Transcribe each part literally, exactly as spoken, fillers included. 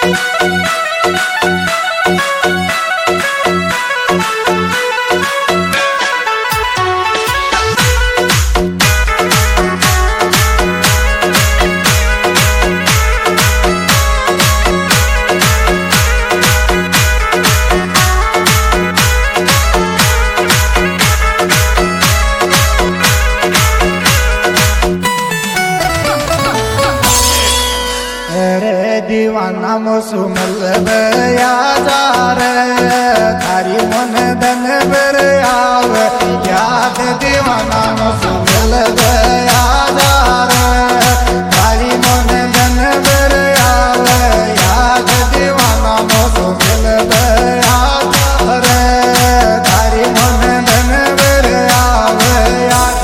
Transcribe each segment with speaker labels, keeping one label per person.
Speaker 1: दीवाना मोसुमल यादार थारी मन दन बर आव याद दीवाना मोसुमल यादार थारी मन दन बर आव याद दीवाना मोसुमल यादार थारी मन दन बर आव याद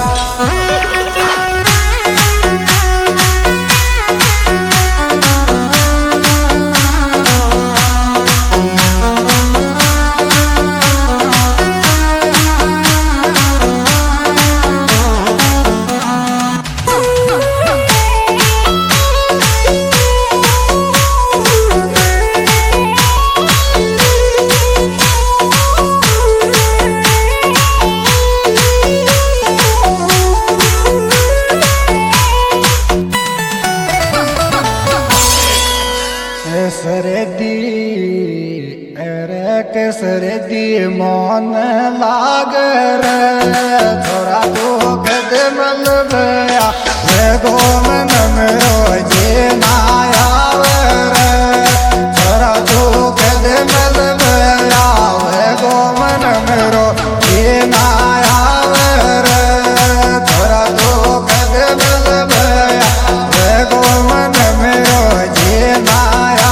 Speaker 1: सरदी अरे कसरदी मन लाग रे थोड़ा तो कदमल भया रे गो मन मेरो जे नाया रे थोड़ा तो कदमल भया रे गो मन मेरो जे नाया रे थोड़ा तो कदमल भया रे गो मन मेरो जे नाया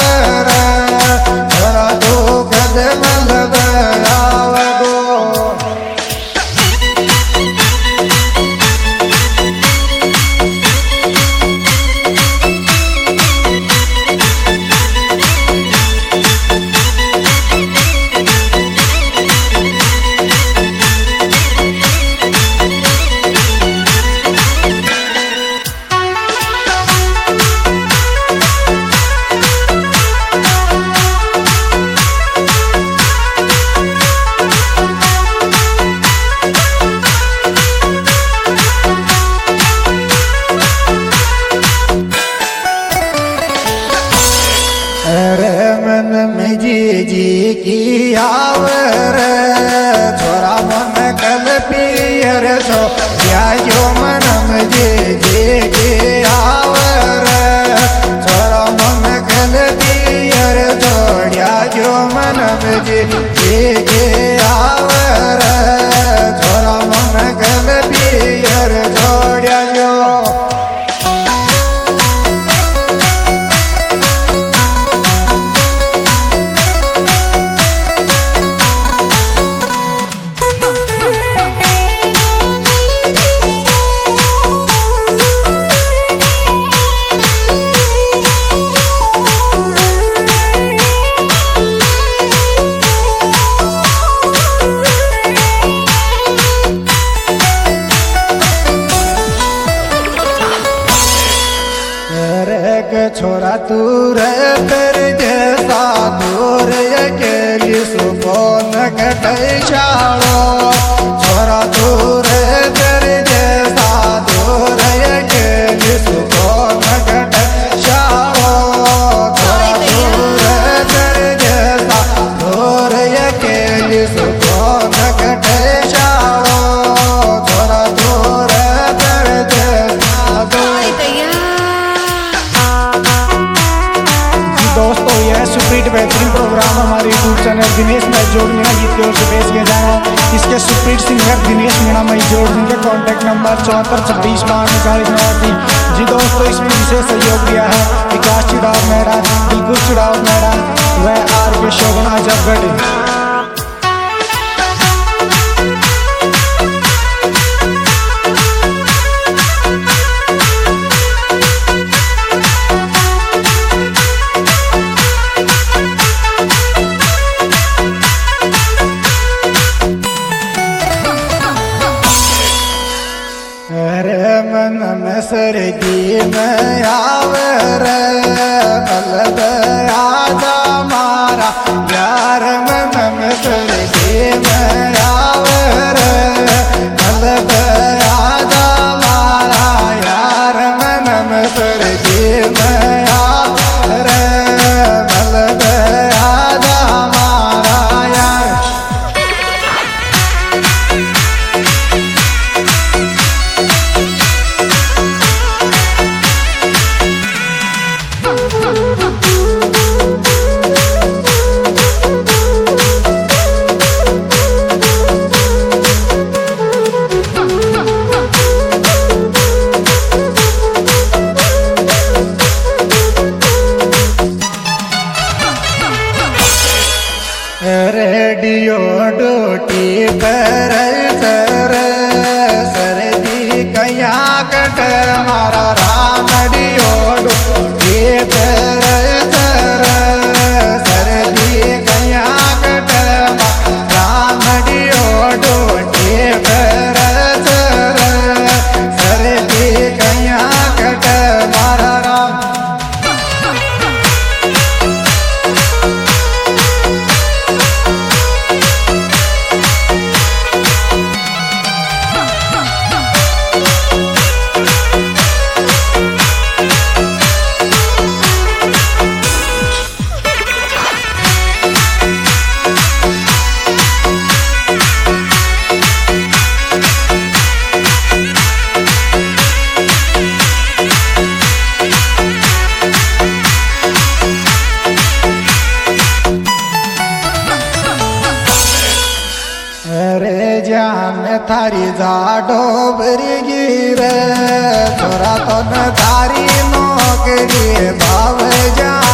Speaker 1: जी जी की आवर छोरा मन कल पियर सो या जो मन जी जी की आवर छोरा मन कल पियर छोड़िया जो मन जी जी की आवर छोरा मन कल पियर छोड़िया जो छोरा तू रे तेरे जैसा दूर अकेली सुकून कटे शालो छोरा तू रे तेरे जैसा दूर अकेली सुकून कटे शालो छोरा तू रे तेरे जैसा दूर अकेली सुकून कटे शालो छोरा तू रे तेरे जैसा दूर दोस्तों यह सुप्रीट बेहतरीन प्रोग्राम हमारे यूट्यूब चैनल दिनेश मैं जोड़ मीणा गीत की ओर से पेश किया जाएगा। इसके सुप्रीट सिंगर दिनेश मीणा मैं जोड़ जिनके कॉन्टैक्ट नंबर चौहत्तर छब्बीस बावन इकतालीस नवासी। जी दोस्तों इसमें विशेष सहयोग दिया है विकास चिड़ाव मेहरा, दिलकुश चिड़ाव मेहरा व आर के शोभन आजमगढ़। मन में सरदी में आवर मलब पर सर सरदी कया कट मारा रामडियो डोटे पर सर सरदी कया कट रामडियो डोटे पर सर सरदी कया कट मारा राम जान थारी जाडो भरी गिर थोड़ा तो न थारी नौकरी भाव जा